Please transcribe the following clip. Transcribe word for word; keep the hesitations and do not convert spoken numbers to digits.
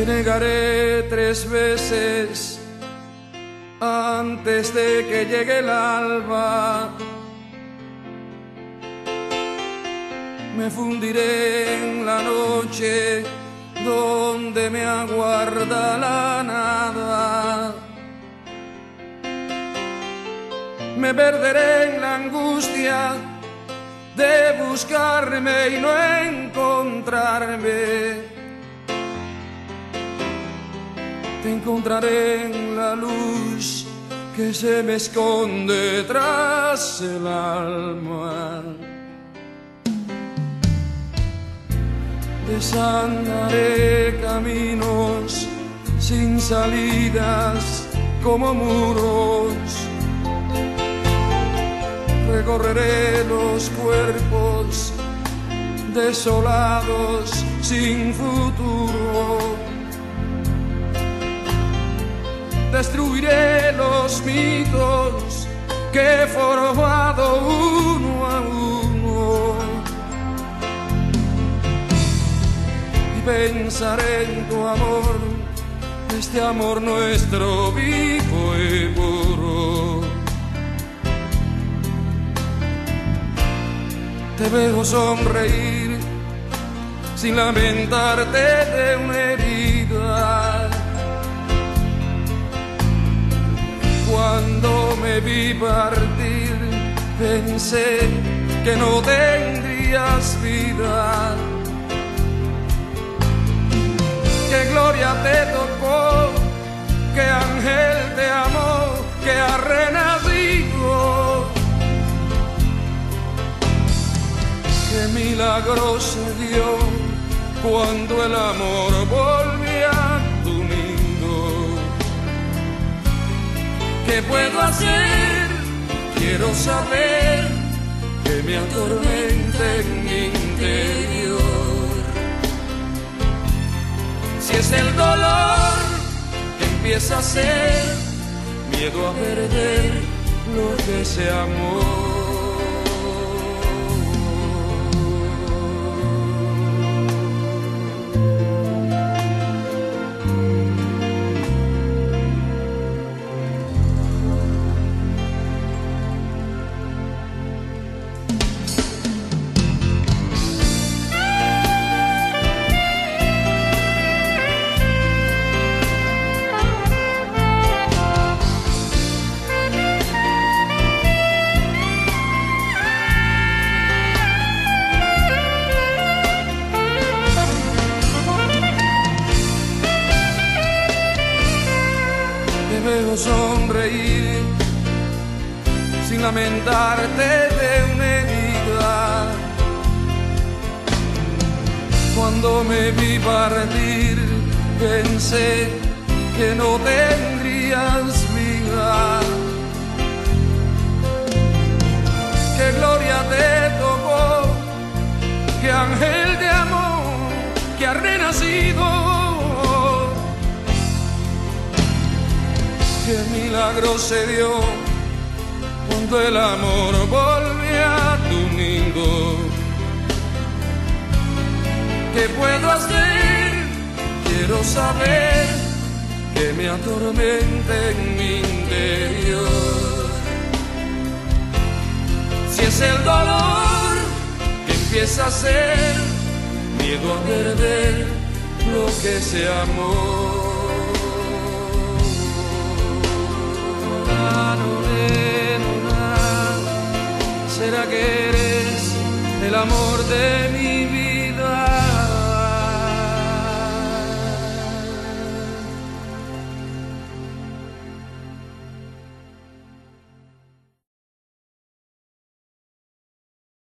Te negaré tres veces antes de que llegue el alba. Me fundiré en la noche donde me aguarda la nada. Me perderé en la angustia de buscarme y no encontrarme. Te encontraré en la luz que se me esconde tras el alma. Desandaré caminos sin salidas como muros. Recorreré los cuerpos desolados sin futuro. Destruiré los mitos que he formado uno a uno. Y pensaré en tu amor, este amor nuestro vivo y puro. Te veo sonreír sin lamentarte de una herida. Cuando me vi partir, pensé que no tendrías vida. Que gloria te tocó, que ángel te amó, que ha renacido. Que milagro se dio cuando el amor volvió a tu nido. ¿Qué puedo hacer? Quiero saber que me atormenta en mi interior. Si es el dolor que empieza a ser miedo a perder lo que se amó. Te veo sonreír sin lamentarte de una herida. Cuando me vi partir, pensé que no tendrías vida. Que gloria te tocó, que ángel te amó, que ha renacido. Que milagro se dio cuando el amor volvió a tu nido. ¿Qué puedo hacer? Quiero saber que me atormenta en mi interior. Si es el dolor que empieza a ser miedo a perder lo que se amó. ¿Será que eres el amor de mi vida?